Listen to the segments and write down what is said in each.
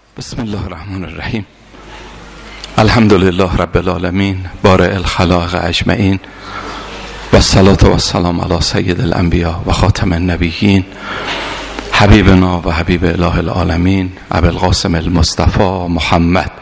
بسم الله الرحمن الرحیم. الحمد لله رب العالمین بارئ الخلائق اجمعین و الصلاة و السلام علی سید الانبیاء و خاتم النبیین حبیبنا و حبیب اله العالمین ابی القاسم المصطفى محمد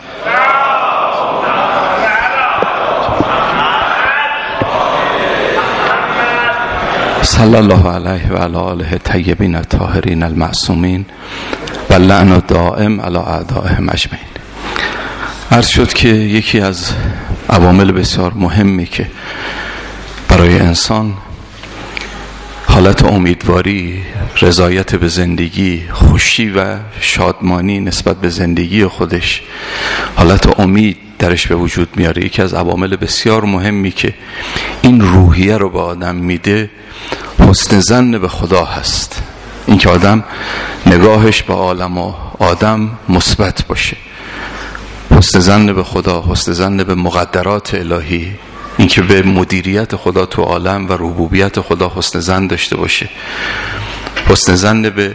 صلی الله علیه و علی آله الطیبین الطاهرین المعصومین و لعن الدائم علی اعدائهم اجمعین. عرض شد که یکی از عوامل بسیار مهمی که برای انسان حالت امیدواری، رضایت به زندگی، خوشی و شادمانی نسبت به زندگی خودش، حالت امید درش به وجود میاره، یکی از عوامل بسیار مهمی که این روحیه رو به آدم میده حسن ظن به خدا هست. اینکه آدم نگاهش به عالم و آدم مثبت باشه، حسن ظن به خدا، حسن ظن به مقدرات الهی، اینکه به مدیریت خدا تو عالم و ربوبیت خدا حسن ظن داشته باشه، حسن ظن به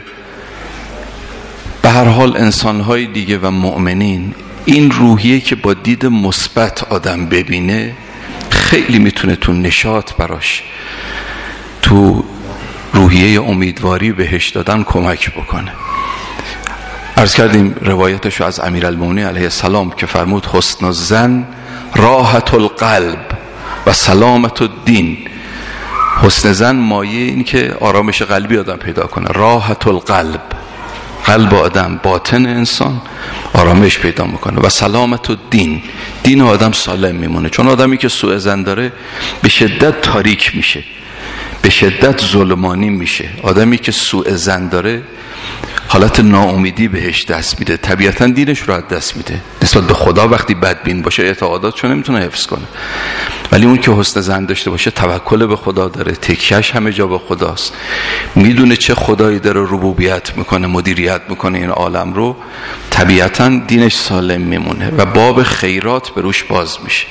هر حال انسان‌های دیگه و مؤمنین. این روحیه که با دید مثبت آدم ببینه خیلی میتونه تو نشاط براش، تو روحیه امیدواری بهش دادن کمک بکنه. عرض کردیم روایتشو از امیرالمومنین علیه السلام که فرمود حسن الظن راحت القلب و سلامت الدین. حسن ظن مایه این که آرامش قلبی آدم پیدا کنه، راحت القلب، قلب آدم، باطن انسان آرامش پیدا میکنه، و سلامت الدین، دین آدم سالم میمونه. چون آدمی که سوء ظن داره به شدت تاریک میشه، به شدت ظلمانی میشه. آدمی که سوء ظن داره حالت ناامیدی بهش دست میده، طبیعتا دینش رو از دست میده. نسبت به خدا وقتی بدبین باشه اعتقاداتشو نمیتونه حفظ کنه، ولی اون که حسن ظن داشته باشه، توکل به خدا داره، تکیه‌اش همه جا به خداست، میدونه چه خدایی داره ربوبیت میکنه، مدیریت میکنه این عالم رو، طبیعتا دینش سالم میمونه و باب خیرات به روش باز میشه.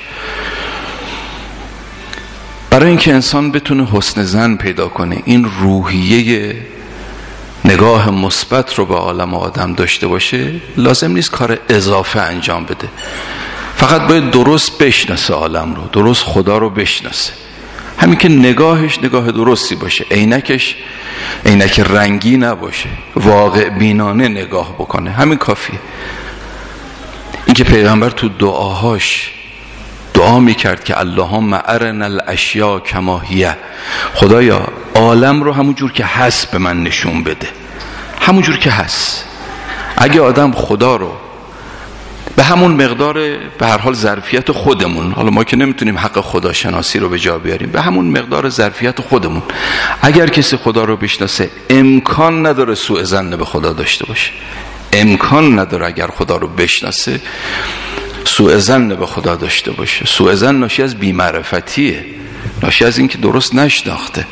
برای اینکه انسان بتونه حسن ظن پیدا کنه، این روحیه نگاه مثبت رو به عالم آدم داشته باشه، لازم نیست کار اضافه انجام بده، فقط باید درست بشناسه عالم رو، درست خدا رو بشناسه. همین که نگاهش نگاه درستی باشه، عینکش عینک رنگی نباشه، واقع بینانه نگاه بکنه، همین کافیه. این که پیغمبر تو دعاهاش دعا میکرد که اللهم ارنا الاشیاء کما هی، خدایا عالم رو همون جور که هست به من نشون بده، همون جور که هست. اگه آدم خدا رو به همون مقدار به هر حال ظرفیت خودمون، حالا ما که نمیتونیم حق خدا شناسی رو به جا بیاریم، به همون مقدار ظرفیت خودمون اگر کسی خدا رو بشناسه، امکان نداره سوء ظن به خدا داشته باشه، امکان نداره اگر خدا رو بشناسه سوء ظن به خدا داشته باشه. سوء ظن ناشی از بی‌معرفتیه، ناشی از این که درست نشناخته.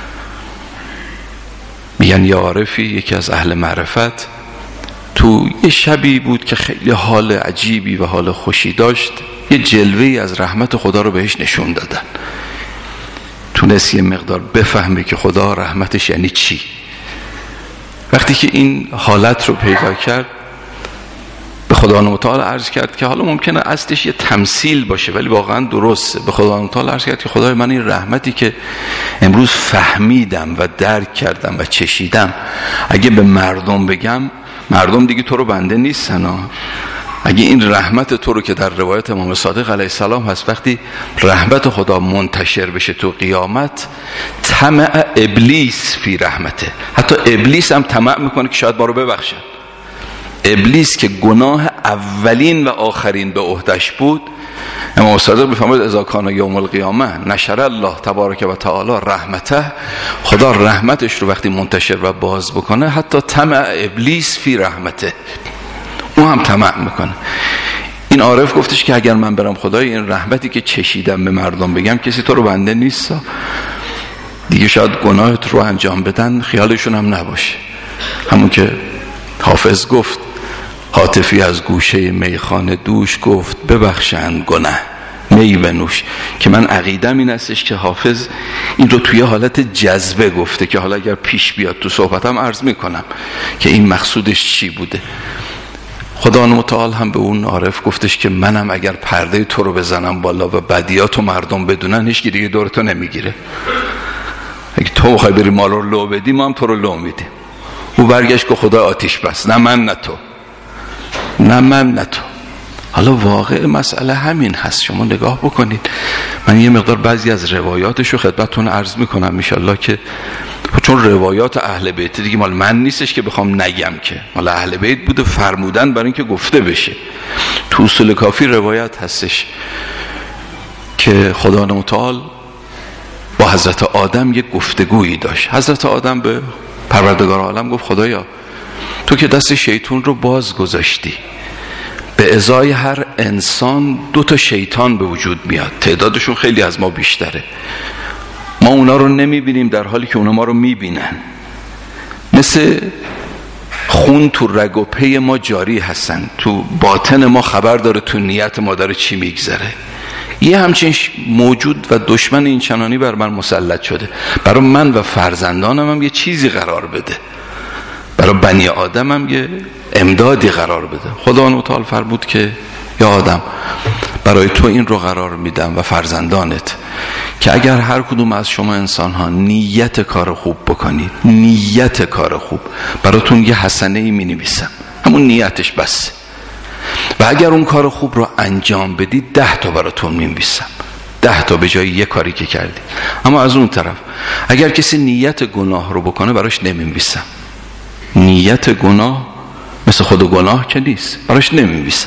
میگن یه عارفی، یکی از اهل معرفت، تو یه شبی بود که خیلی حال عجیبی و حال خوشی داشت، یه جلوه‌ای از رحمت خدا رو بهش نشون دادن. تونست یه مقدار بفهمه که خدا رحمتش یعنی چی. وقتی که این حالت رو پیدا کرد، به خدا متعال عرض کرد که حالا ممکنه اصلش یه تمثیل باشه ولی واقعا درسته. به خدا متعال عرض کرد که خدای من این رحمتی که امروز فهمیدم و درک کردم و چشیدم، اگه به مردم بگم، مردم دیگه تو رو بنده نیستن ها. اگه این رحمت تو رو که در روایت امام صادق علیه السلام هست، وقتی رحمت خدا منتشر بشه تو قیامت، طمع ابلیس فی رحمته، حتی ابلیس هم طمع میکنه که شاید ما رو ببخشن. ابلیس که گناه اولین و آخرین به عهدش بود، امام صادق میفرماید اذا کان یوم القیامه نشر الله تبارک و تعالی رحمته، خدا رحمتش رو وقتی منتشر و باز بکنه، حتی طمع ابلیس فی رحمته، اون هم طمع میکنه. این عارف گفتش که اگر من برم خدای این رحمتی که چشیدم به مردم بگم، کسی تو رو بنده نیست دیگه، شاید گناهت رو انجام بدن خیالشون هم نباشه. همون که حافظ گفت، هاتفی از گوشه میخانه دوش گفت ببخشند گناه می بنوش، که من عقیدم این استش که حافظ این رو توی حالت جذبه گفته، که حالا اگر پیش بیاد تو صحبتم عرض میکنم که این مقصودش چی بوده. خدا متعال هم به اون عارف گفتش که منم اگر پرده تو رو بزنم بالا و بدیاتو مردم بدونن هیچ کی دیگه دورتو نمیگیره. اگه تو بخوای بری ما رو لو بدی ما هم تو رو لو میدیم. او برگشت که خدا آتیش بس، نه من نه تو، نه من نه تو. حالا واقع مسئله همین هست. شما نگاه بکنید، من یه مقدار بعضی از روایاتشو خدمتتون عرض میکنم انشالله، که چون روایات اهل بیت دیگه مال من نیستش که بخوام نگم، که مال اهل بیت بوده، فرمودن برای اینکه گفته بشه. تو اصول کافی روایت هستش که خدا متعال با حضرت آدم یک گفتگویی داشت. حضرت آدم به پروردگار عالم گفت خدایا تو که دست شیطان رو باز گذاشتی، به ازای هر انسان 2 شیطان به وجود میاد، تعدادشون خیلی از ما بیشتره، ما اونا رو نمیبینیم در حالی که اونا ما رو میبینن، مثل خون تو رگ و پی ما جاری هستن، تو باطن ما خبر داره تو نیت ما داره چی میگذره. یه همچین موجود و دشمن این چنانی بر من مسلط شده، برای من و فرزندانم هم یه چیزی قرار بده، برای بنی آدم هم یه امدادی قرار بده. خدا متعال فرمود که یا آدم برای تو این رو قرار میدم و فرزندانت که اگر هر کدوم از شما انسان ها نیت کار خوب بکنید، نیت کار خوب، براتون یه حسنه ای می نویسم، همون نیتش بس، و اگر اون کار خوب رو انجام بدید 10 تا براتون می نویسم، 10 تا به جای یه کاری که کردی. اما از اون طرف اگر کسی نیت گناه رو بکنه براش نمی نویسم. نیت گناه مثل خود گناه که نیست، براش نمی نویسم.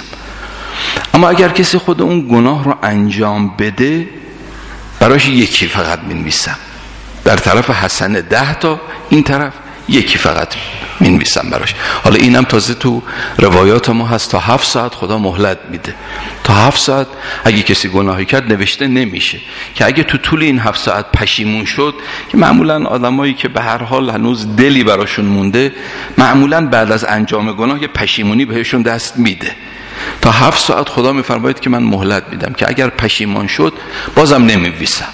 اما اگر کسی خود اون گناه رو انجام بده براش یکی فقط می نویسم. در طرف حسنه 10 تا، این طرف یکی فقط می نویسم براش. حالا اینم تازه تو روایات ما هست تا 7 ساعت خدا مهلت میده. تا 7 ساعت اگه کسی گناهی کرد نوشته نمیشه، که اگه تو طول این 7 ساعت پشیمون شد، که معمولا آدمایی که به هر حال هنوز دلی براشون مونده معمولا بعد از انجام گناه یه پشیمونی بهشون دست میده. تا 7 ساعت خدا میفرماید که من مهلت میدم، که اگر پشیمان شد بازم نمیویسم،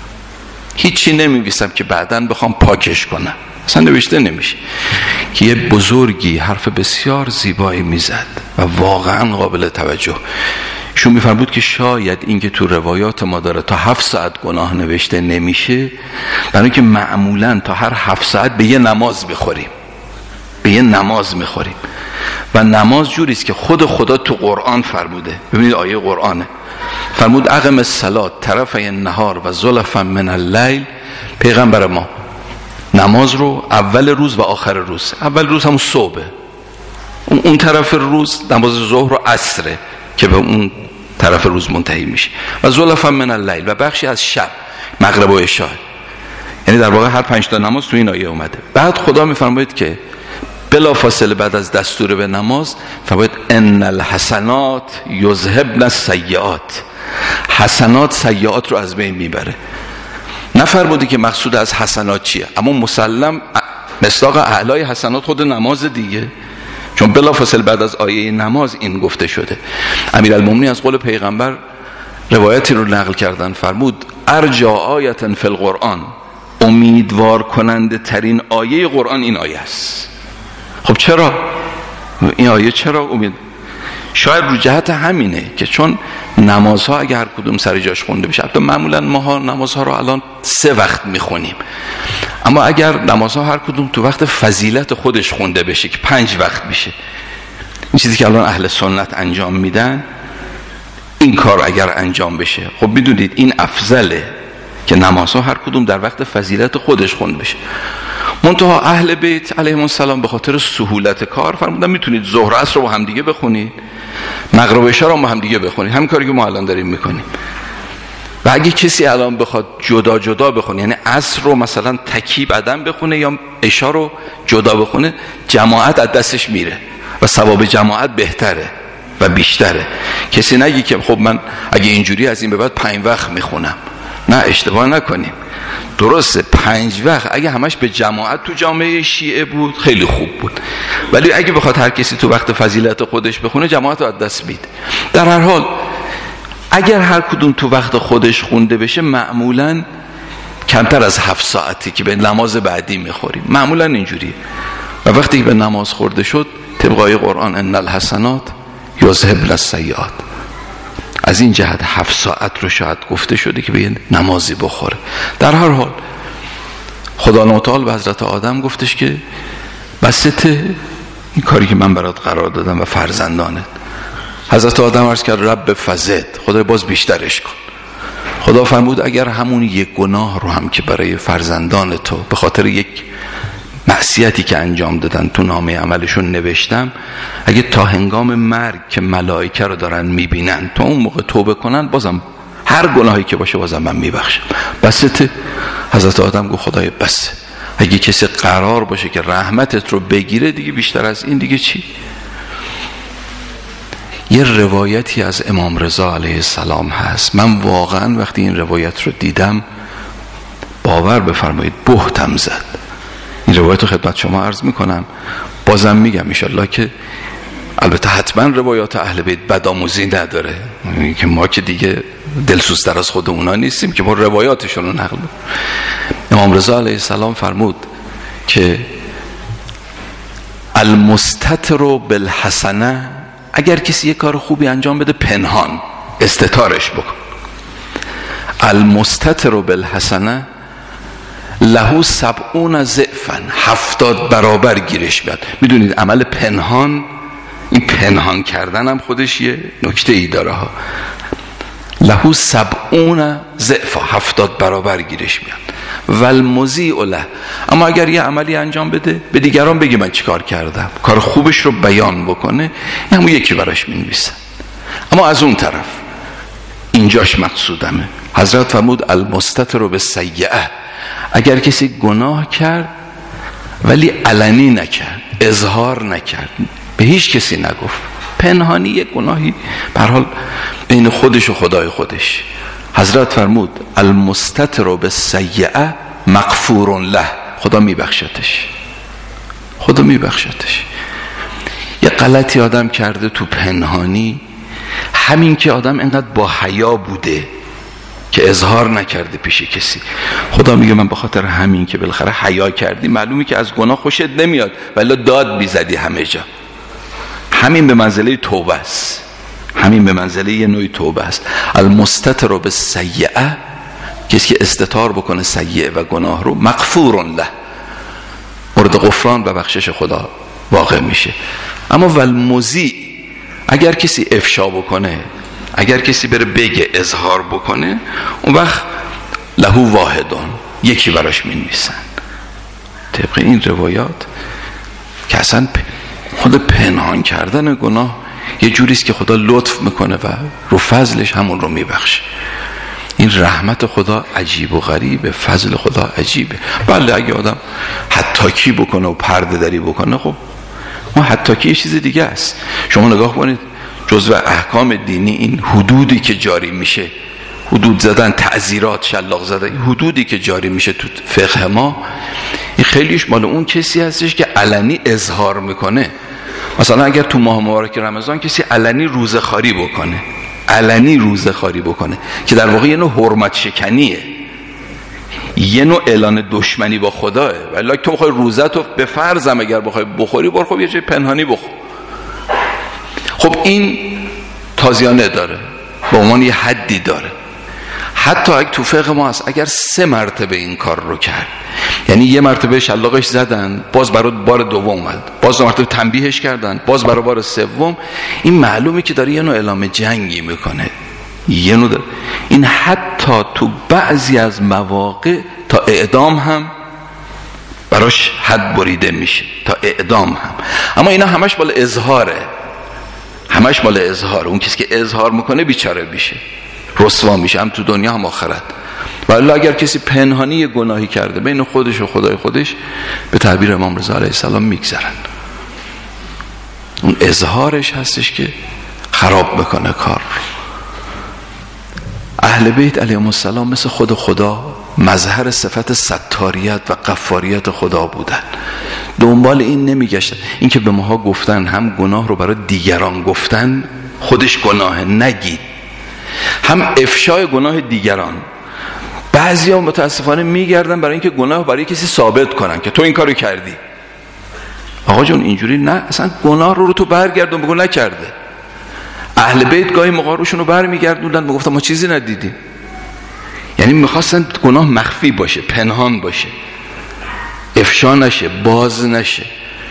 هیچی نمیویسم که بعداً بخوام پاکش کنم، اصلا نوشته نمیشه. که یه بزرگی حرف بسیار زیبایی میزد و واقعا قابل توجه. شون میفرمود که شاید این که تو روایات ما داره تا 7 ساعت گناه نوشته نمیشه، برای که معمولا تا هر 7 ساعت به یه نماز بخوریم، به یه نماز میخوریم، و نماز جوریست که خود خدا تو قرآن فرموده. ببینید آیه قرآنه، فرمود اقم الصلاة طرفی النهار و زلفا من اللیل. پیغمبر ما نماز رو اول روز و آخر روز، اول روز همون صبح، اون طرف روز نماز ظهر و عصره که به اون طرف روز منتهی میشه، و زلفا من اللیل و بخشی از شب، مغرب و عشاء. یعنی در واقع هر 5 تا نماز تو این آیه اومده. بعد خدا میفرماید که بلا فاصله بعد از دستور به نماز فرماید ان الحسنات یذهبن السیئات. حسنات سیئات رو از بین میبره. نفرمودی که مقصود از حسنات چیه، اما مسلم مصداق اعلای حسنات خود نماز دیگه، چون بلا فاصله بعد از آیه نماز این گفته شده. امیرالمومنین از قول پیغمبر روایتی رو نقل کردن، فرمود ارجا آیه فی القرآن، امیدوار کننده ترین آیه قرآن این آیه است. خب چرا این آیه چرا امید؟ شاید رو جهت همینه که چون نمازها اگه هر کدوم سر جاش خونده بشه، البته معمولا ما نمازها رو الان 3 وقت میخونیم، اما اگر نمازها هر کدوم تو وقت فضیلت خودش خونده بشه که 5 وقت بشه، این چیزی که الان اهل سنت انجام میدن، این کار اگر انجام بشه، خب بدونید این افضله که نمازها هر کدوم در وقت فضیلت خودش خونده بشه. منتها اهل بیت علیهم السلام به خاطر سهولت کار فرمودن میتونید ظهر عصر رو با هم دیگه بخونید، مغرب و عشا رو با هم دیگه بخونید، همین کاری که ما الان داریم میکنیم. و اگه کسی الان بخواد جدا جدا بخونه، یعنی عصر رو مثلا تکی عدم بخونه یا عشا رو جدا بخونه، جماعت از دستش میره و ثواب جماعت بهتره و بیشتره. کسی نگی که خب من اگه اینجوری از این به بعد 5 وقت میخونم. نه، اشتباه نکنیم، درسته 5 وقت اگه همش به جماعت تو جامعه شیعه بود خیلی خوب بود، ولی اگه بخواد هر کسی تو وقت فضیلت خودش بخونه جماعت رو از دست میده. در هر حال اگر هر کدوم تو وقت خودش خونده بشه، معمولا کمتر از 7 ساعتی که به نماز بعدی میخوریم، معمولا اینجوریه. و وقتی که به نماز خورده شد طبق آیه قرآن ان الحسنات یذهبن السیئات. از این جهت 7 ساعت رو شاید گفته شده که به نمازی بخوره. در هر حال خدا متعال به حضرت آدم گفتش که بسط این کاری که من برات قرار دادم و فرزندانت. حضرت آدم عرض کرد رب فزد، خدای باز بیشترش کن. خدا فرمود اگر همون یک گناه رو هم که برای فرزندان تو به خاطر یک معصیتی که انجام دادن تو نامه عملشون نوشتم، اگه تا هنگام مرگ که ملائکه رو دارن میبینن تا اون موقع توبه کنن، بازم هر گناهی که باشه بازم من میبخشم. بسته. حضرت آدم گفت خدای بس، اگه کسی قرار باشه که رحمتت رو بگیره دیگه بیشتر از این دیگه چی؟ یه روایتی از امام رضا علیه السلام هست، من واقعا وقتی این روایت رو دیدم باور بفرمایید بهتم زد. این روایت رو خدمت شما عرض میکنم، بازم میگم انشالله که البته حتما روایات اهل بیت بدآموزی نداره، که ما که دیگه دلسوزتر از خود اونا نیستیم که ما روایاتشون رو نقل. امام رضا علیه السلام فرمود که المستتر بالحسنه، اگر کسی یک کار خوبی انجام بده پنهان استتارش بکن، المستتر بالحسنه له 70 ضعفا، 70 برابر گیرش بیاد. میدونید عمل پنهان، این پنهان کردن هم خودش یه نکته ای داره ها. له 70 ضعفا، 70 برابر گیرش میاد. والمضیء له، اما اگر یه عملی انجام بده به دیگران بگه من چی کار کردم، کار خوبش رو بیان بکنه، همون یکی براش مینویسن. اما از اون طرف اینجاش مقصودمه، حضرت فرمود المستتر بالسیئه، اگر کسی گناه کرد ولی علنی نکرد، اظهار نکرد، به هیچ کسی نگفت، پنهانی یک گناهی به هر حال بین خودش و خدای خودش، حضرت فرمود المستتر بالسیئه مغفور له، خدا میبخشتش، خدا میبخشتش. یه غلطی آدم کرده تو پنهانی، همین که آدم اینقدر با حیا بوده که اظهار نکرده پیش کسی، خدا میگه من به خاطر همین که بالاخره حیا کردی، معلومی که از گناه خوشت نمیاد ولی داد بیزدی همه جا، همین به منزله توبه است، همین به منزله یه نوعی توبه است. المستتر بالسیئه، کسی که استتار بکنه سیئه و گناه رو، مغفور له، مورد غفران و بخشش خدا واقع میشه. اما والمضیء، اگر کسی افشا بکنه، اگر کسی بره بگه اظهار بکنه، اون وقت له واحدون، یکی براش مینویسن. طبق این روایات که اصلا خود پنهان کردن گناه یه جوریست که خدا لطف میکنه و رو فضلش همون رو میبخشه. این رحمت خدا عجیب و غریبه، فضل خدا عجیبه. بله اگه آدم حتاکی بکنه و پرده دری بکنه، خب ما حتاکی یه چیز دیگه است. شما نگاه کنید جزو احکام دینی این حدودی که جاری میشه، حدود زدن، تعزیرات، شلاق زدن، حدودی که جاری میشه تو فقه ما، این خیلیش مال اون کسی هستش که علنی اظهار میکنه. مثلا اگر تو ماه مبارک رمضان کسی علنی روزخواری بکنه، علنی روزخواری بکنه که در واقع یه نوع حرمت شکنیه، یه نوع اعلان دشمنی با خداه. ولی تو بخوای روزت رو به فرضم اگر بخوای بخوری، برو خب یه جای پنهانی بخور. خب این تازیانه داره، به عنوان یه حدی داره. حتی اگه تو فقه ما هست اگر 3 مرتبه این کار رو کرد، یعنی یه مرتبه شلاقش زدن، باز برای بار دوم اومد، باز 2 مرتبه تنبیهش کردن، باز برای بار سوم، این معلومه که داره یه نوع اعلام جنگی میکنه، یه نوع داره. این حتی تو بعضی از مواقع تا اعدام هم براش حد بریده میشه، تا اعدام هم. اما اینا همش مال اظهاره، همش مال اظهار. اون کسی که اظهار میکنه بیچاره میشه، رسوا میشه، هم تو دنیا هم آخرت. ولی اگر کسی پنهانی گناهی کرده بین خودش و خدای خودش، به تعبیر امام رضا علیه السلام میگذرن. اون اظهارش هستش که خراب میکنه کار رو. اهل بیت علیهم السلام مثل خود خدا مظهر صفت ستاریت و غفاریت خدا بودن. دنبال این نمیگشتن. این که به ماها گفتن هم گناه رو برای دیگران گفتن، خودش گناه نگید، هم افشای گناه دیگران. بعضی ها متاسفانه میگردن برای اینکه گناه برای کسی ثابت کنن که تو این کارو کردی. آقا جون اینجوری نه، اصلا گناه رو تو برگردون، بگو نکرده. اهل بیت گاهی موقع روشون رو برمیگردوندن، میگفتن ما چیزی ندیدیم. یعنی میخواستن گناه مخفی باشه، پنهان باشه، افشا نشه، باز نشه.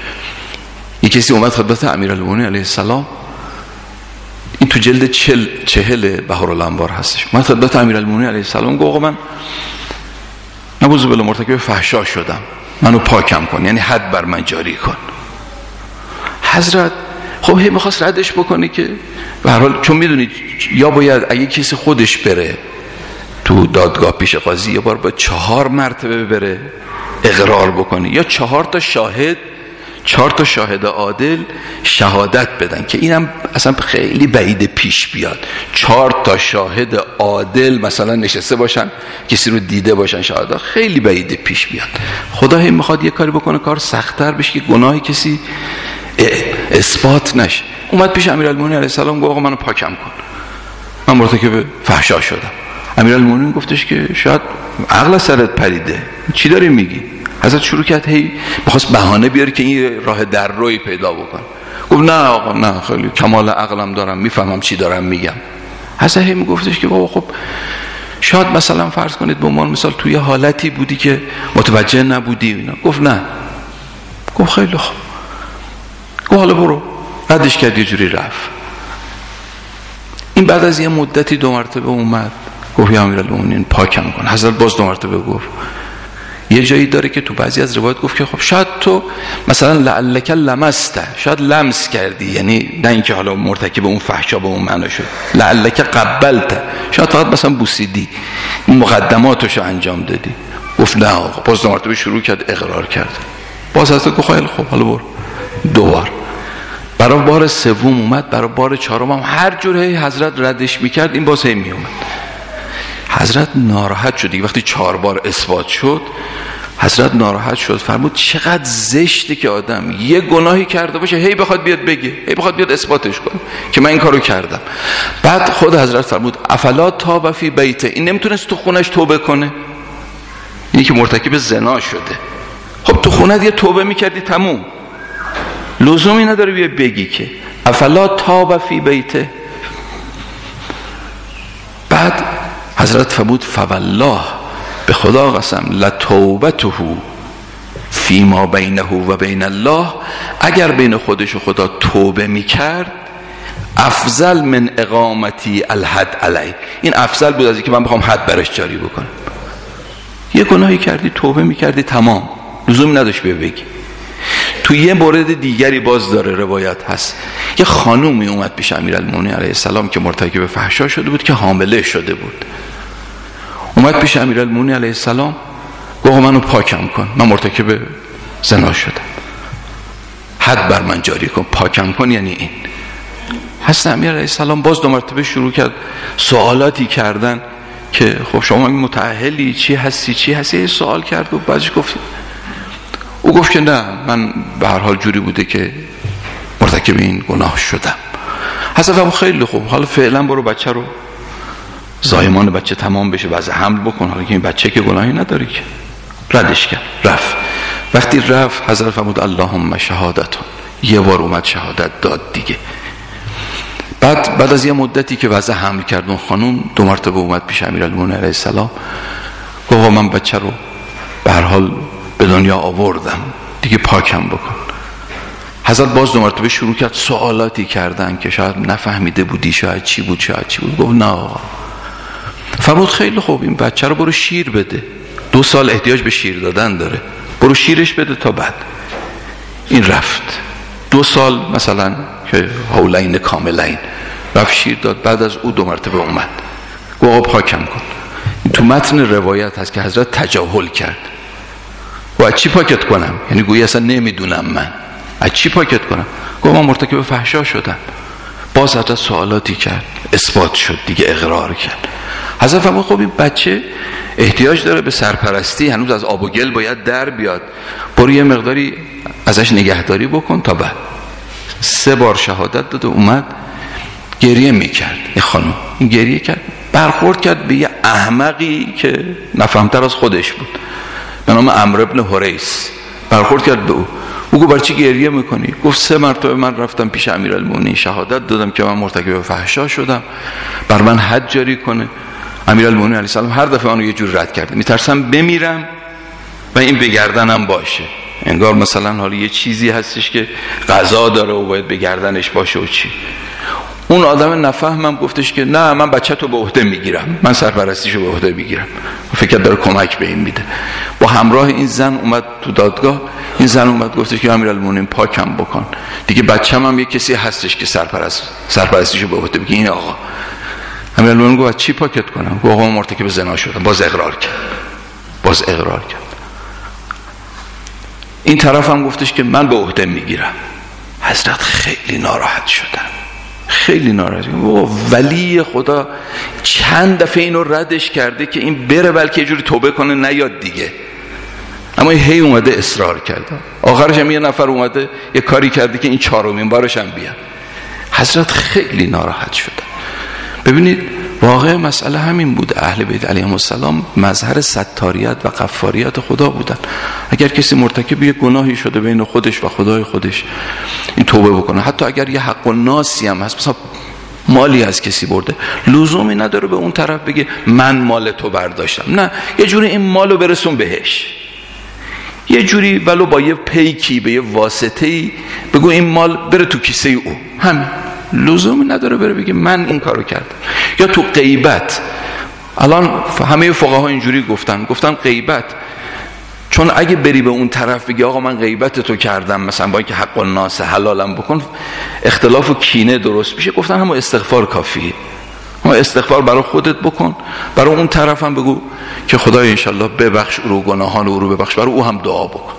یک کسی اومد خدمت امیرالمومنین علیه السلام، این تو جلد 40 بهارالانوار هستش، اومد خدمت امیرالمومنین علیه السلام گفت آقا من نعوذ بالله مرتکب فحشا شدم، منو پاکم کن، یعنی حد بر من جاری کن. حضرت خب هی میخواست ردش بکنه که به هر حال چون میدونید یا باید اگه کسی خودش بره تو دادگاه پیش قاضی، یا باید 4 مرتبه بره اقرار بکنه، یا 4 تا شاهد عادل شهادت بدن، که اینم اصلا خیلی بعید پیش بیاد. 4 تا شاهد عادل مثلا نشسته باشن، کسی رو دیده باشن شهادت، خیلی بعید پیش بیاد. خدا هم میخواد یه کاری بکنه کار سخت‌تر بشه که گناهی کسی اثبات نشه. اومد پیش امیرالمومنین علیه السلام گفت آقا منو پاکم کن، من مرتکب فحشا شدم. امیرالمومنین گفتش که شاید عقل سرت پریده، چی داری میگی؟ حضرت شروع کرد هی می‌خواست بهانه بیاره که این راه در روی پیدا بکنه. گفت نه آقا نه، خیلی کمال عقلم دارم، میفهمم چی دارم میگم. حضرت هی میگفتش که بابا خب شاید مثلا فرض کنید به عنوان مثال توی حالتی بودی که متوجه نبودی اینا. گفت نه. گفت خیلی خوب. گفت حالا برو. ردش کرد، یه جوری رفت. این بعد از یه مدتی 2 مرتبه اومد گفت یا امیرالمومنین پاکم کن. حضرت باز 2 مرتبه گفت. یه جایی داره که تو بعضی از روایات گفت که خب شاید تو مثلا لعلک لمسته، شاید لمس کردی، یعنی نه اینکه حالا مرتکب اون فحشا به اون معنا شد، لعلک قبلته، شاید فقط مثلا بوسیدی، مقدماتشو انجام دادی. گفت نه آقا. باز 2 مرتبه شروع کرد اقرار کرد. باز حضرت گفت خیلی خب حالا برو. 2 بار. برای بار 3 اومد، برای بار 4 هم هر جوری حضرت ردش میکرد این باز هی میومد. حضرت ناراحت شد دیگه. وقتی 4 بار اثبات شد حضرت ناراحت شد، فرمود چقدر زشته که آدم یه گناهی کرده باشه هی بخواد بیاد بگه، هی بخواد بیاد اثباتش کنه که من این کارو کردم. بعد خود حضرت فرمود افلا تاب فی بیته، این نمیتونست تو خونش توبه کنه؟ اینی که مرتکب زنا شده، خب تو خونت یه توبه میکردی تموم، لزومی نداره بیا بگی که افلا تاب فی بیته. بعد حضرت فرمود فوالله، به خدا قسم، لتوبته فیما بینه و بین الله، اگر بین خودش و خدا توبه میکرد افضل من اقامتی الحد علی، این افضل بود از اینکه من بخوام حد برش جاری بکنم. یه گناهی کردی توبه میکردی تمام، لزوم نداشت بگی. تو یه مورد دیگری باز داره روایت هست، یه خانومی اومد پیش امیرالمومنین علیه السلام که مرتکب فحشا شده بود، که حامله شده بود. اومد پیش امیرالمومنین علیه السلام گفت منو پاکم کن، من مرتکب زنا شدم، حد بر من جاری کن، پاکم کن. یعنی این حضرت امیر علیه السلام باز 2 مرتبه شروع کرد سوالاتی کردن که خب شما این متأهلی، چی هستی سوال کرد و بعدش گفت، او گفت که نه من به هر حال جوری بوده که مرتکب این گناه شدم. حضرت فرمود خیلی خوب، حالا فعلا برو بچه رو زایمان بچه تمام بشه، وضع حمل بکن، حالا که این بچه که گناهی نداری که. ردش کرد، رفت. وقتی رفت حضرت فرمود اللهم شهادتون، یه بار اومد شهادت داد دیگه. بعد از یه مدتی که وضع حمل کرد اون خانوم 2 مرتبه اومد پیش امیرالمومنین علیه السلام گفت من بچه رو به هر حال به دنیا آوردم دیگه، پاکم بکن. حضرت باز 2 مرتبه شروع کرد سوالاتی کردن که شاید نفهمیده بودی، شاید چی بود. گفت نه آقا. فرمود خیلی خوب، این بچه رو برو شیر بده، 2 سال احتیاج به شیر دادن داره، برو شیرش بده تا بعد. این رفت 2 سال مثلا که حولین کاملین رفت شیر داد. بعد از او 2 مرتبه اومد گفت آقا پاکم کن. تو متن روایت هست که حضرت تجاهل کرد، و از چی پاکت کنم؟ یعنی گویی اصلا نمیدونم من از چی پاکت کنم. گفت من مرتکب فحشا شدم. باز حضرت سوالاتی کرد، اثبات شد دیگه، اقرار کرد. حضرت فرمود خب این بچه احتیاج داره به سرپرستی، هنوز از آب و گل باید در بیاد، برو یه مقداری ازش نگهداری بکن تا بعد. 3 بار شهادت داد و اومد گریه میکرد. این خانم این گریه کرد، برخورد کرد به یه احمقی که نفهمتر از خودش بود به نام عمرو بن حریث، برخورد کرد به او. گفت برای چی گریه میکنی؟ گفت 3 مرتبه من رفتم پیش امیرالمومنین شهادت دادم که من مرتکب فحشا شدم، بر من حد جاری کنه. امیرالمومنین علیه السلام هر دفعه منو یه جور رد کرده، میترسم بمیرم و این به گردنم باشه، انگار مثلا حالا یه چیزی هستش که قضا داره و باید به گردنش باشه و چی. اون آدم نفهمم گفتش که نه، من بچه‌تو به عهده میگیرم، من سرپرستیشو به عهده میگیرم. فکر داره کمک به این میده. با همراه این زن اومد تو دادگاه. این زن اومد گفتش که امیرالمومنین پاکم بکن دیگه، بچه‌م هم یه کسی هستش که سرپرستیشو به عهده بگیره. این آقا. امیرالمومنین گفت چی پاکت کنم؟ گفت آقا من مرتکب زنا شدم. باز اقرار کرد. این طرف هم گفتش که من به عهده میگیرم. حضرت خیلی ناراحت شدن، خیلی ناراحت. ولی خدا چند دفعه اینو ردش کرده که این بره بلکه یه جوری توبه کنه نیاد دیگه، اما هی اومده اصرار کرده. آخرش هم یه نفر اومده یه کاری کرده که این 4مین بارش هم بیاد. حضرت خیلی ناراحت شدن. ببینید واقع مسئله همین بود. اهل بیت علیهم السلام مظهر ستاریت و غفاریت خدا بودن. اگر کسی مرتکب یک گناهی شده بین خودش و خدای خودش، این توبه بکنه، حتی اگر یه حق الناسی هم هست، مثلا مالی از کسی برده، لزومی نداره به اون طرف بگه من مال تو برداشتم. نه، یه جوری این مالو برسون بهش، یه جوری ولو با یه پیکی به یه واسطه‌ای بگو این مال بره تو کیسه او. همین، لزومی نداره بره بگه من این کارو کردم. یا تو غیبت، الان همه فقها اینجوری گفتن غیبت، چون اگه بری به اون طرف بگی آقا من غیبت تو کردم، مثلا با اینکه حق الناس حلالم بکن، اختلاف و کینه درست میشه. گفتن همون استغفار کافیه. اما استغفار برای خودت بکن، برای اون طرف هم بگو که خدای انشالله ببخش او رو، گناهان او رو ببخش، برای او هم دعا بکن.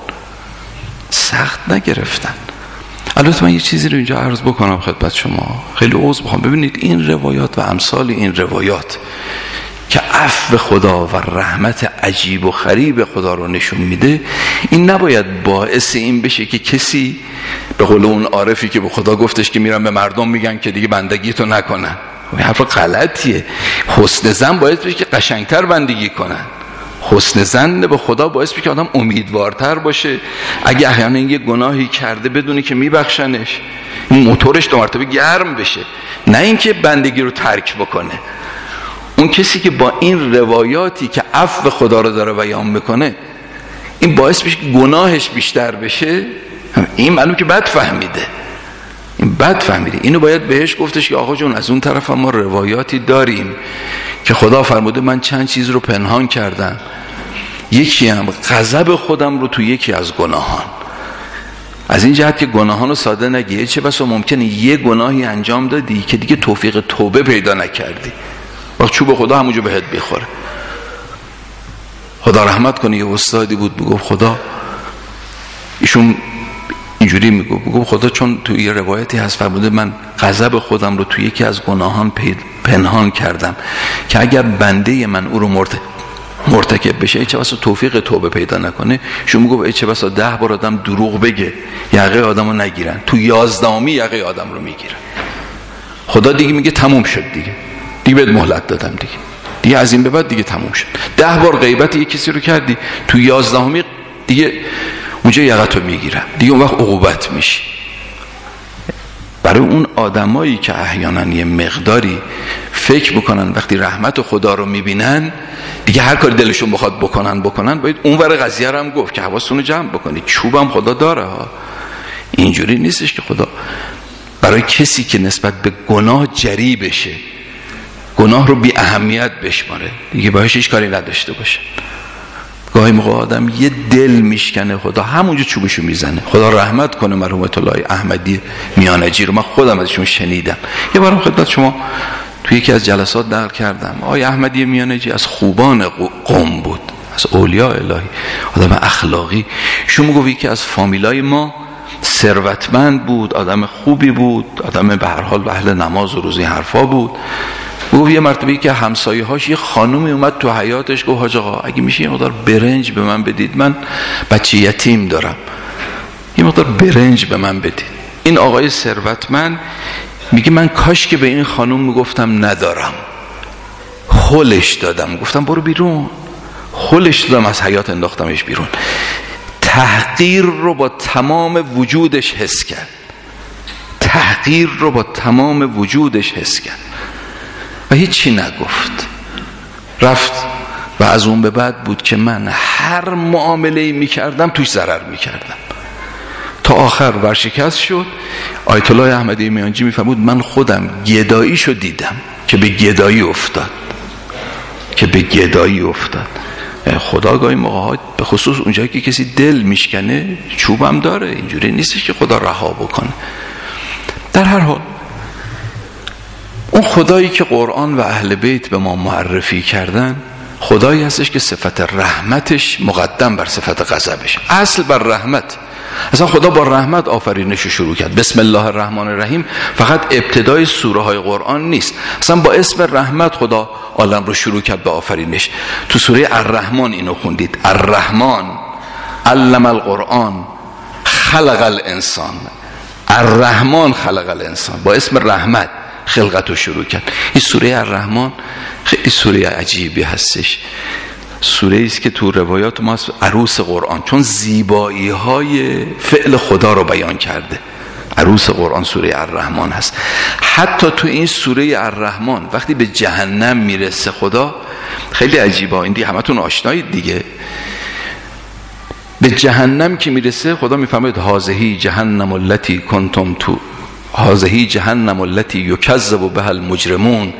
سخت نگرفتن. البته من یه چیزی رو اینجا عرض بکنم خدمت شما، خیلی عذر میخوام. ببینید این روایات و امثال این روایات که عفو خدا و رحمت عجیب و غریب خدا رو نشون میده، این نباید باعث این بشه که کسی به قول اون عارفی که به خدا گفتش که میرن به مردم میگن که دیگه بندگی تو نکنن. این حرف غلطیه. حسن ظن باید بشه که قشنگتر بندگی کنن. حسن ظن به خدا باعث میشه که آدم امیدوارتر باشه، اگه احیانا یه گناهی کرده بدونی که میبخشنش، این موتورش 2 مرتبه گرم بشه، نه اینکه بندگی رو ترک بکنه. اون کسی که با این روایاتی که عفو خدا رو داره بیان میکنه، این باعث میشه که گناهش بیشتر بشه، این معلوم که بد فهمیده. اینو باید بهش گفتش که آقا جون از اون طرف هم ما روایاتی داریم که خدا فرموده من چند چیز رو پنهان کردم، یکی هم غضب خودم رو تو یکی از گناهان. از این جهت که گناهان رو ساده نگیه، چه بسا ممکنه یه گناهی انجام دادی که دیگه توفیق توبه پیدا نکردی، وقت چوب خدا همونجا بهت بخوره. خدا رحمت کنه، یه استادی بود میگفت خدا، ایشون اینجوری میگفت خدا چون تو یه روایتی هست فرموده من غضب خودم رو تو یکی از گناهان پنهان کردم که اگر بنده من او رو مرتکب بشه چه بسا توفیق توبه پیدا نکنه. شما میگفت چه بسا 10 بار آدم دروغ بگه یقه آدم رو نگیرن، تو 11می یقه آدم رو میگیرن. خدا دیگه میگه تموم شد، دیگه بهت مهلت دادم، دیگه از این به بعد دیگه تموم شد. 10 بار غیبت یک کسی رو کردی، تو 11می دیگه اونجا یقتو میگیرن، دیگه اون وقت عقوبت میشی. برای اون آدمایی که احیانا یه مقداری فکر میکنن وقتی رحمت خدا رو میبینن دیگه هر کاری دلشون بخواد بکنن، باید اون ور قضیه رو هم گفت که حواستون رو جمع بکنید. چوبم خدا داره ها، اینجوری نیستش که خدا برای کسی که نسبت به گناه جری بشه، گناه رو بی اهمیت بشماره، دیگه باهاش هیچ کاری نداشته باشه. گاهی موقع آدم یه دل میشکنه، خدا همونجا چوبشو میزنه. خدا رحمت کنه مرحومت الله احمدی میانجی رو، من خودم ازشون شنیدم. یه بارم خدمت شما توی یکی از جلسات نقل کردم. آقای احمدی میانجی از خوبان قوم بود، از اولیاء الهی، آدم اخلاقی. شما میگوی یکی از فامیلای ما ثروتمند بود، آدم خوبی بود، آدم به هر حال اهل نماز و روزی حرفا بود. گفت یه مرتبه که همسایه هاش یه خانومی اومد تو حیاتش، گفت حاج آقا اگه میشه یه مقدار برنج به من بدید، من بچه یتیم دارم، یه مقدار برنج به من بدید. این آقای ثروتمند میگه من کاش که به این خانوم میگفتم ندارم، خلش دادم، گفتم برو بیرون، خلش دادم، از حیات انداختمش بیرون. تحقیر رو با تمام وجودش حس کرد. تحقیر رو با تمام وجودش حس کرد و هیچی نگفت. رفت و از اون به بعد بود که من هر معامله‌ای میکردم توش ضرر میکردم. تا آخر ورشکست شد. آیت الله احمدی میانجی میفرمود من خودم گداییشو دیدم که به گدایی افتاد. خدا گاهی موقعات به خصوص اونجایی که کسی دل میشکنه چوبم داره، اینجوری نیستش که خدا رها بکنه. در هر حال اون خدایی که قرآن و اهل بیت به ما معرفی کردن خدایی هستش که صفت رحمتش مقدم بر صفت غضبش. اصل بر رحمت. اصلا خدا با رحمت آفرینش رو شروع کرد. بسم الله الرحمن الرحیم فقط ابتدای سوره های قرآن نیست، اصلا با اسم رحمت خدا عالم رو شروع کرد به آفرینش. تو سوره الرحمن اینو خوندید، الرحمن علم القرآن خلق الانسان. الرحمن خلق الانسان، با اسم رحمت خلقت رو شروع کرد. این سوره الرحمن خیلی سوره عجیبی هستش. سوره است که تو روایات ما عروس قرآن، چون زیبایی های فعل خدا رو بیان کرده. عروس قرآن سوره الرحمن هست. حتی تو این سوره الرحمن وقتی به جهنم میرسه خدا، خیلی عجیبه، این دیگه همتون آشنایید دیگه. به جهنم که میرسه خدا میفرماید هذه جهنم التي کنتم تو، هذه جهنم التي یکذب بها المجرمون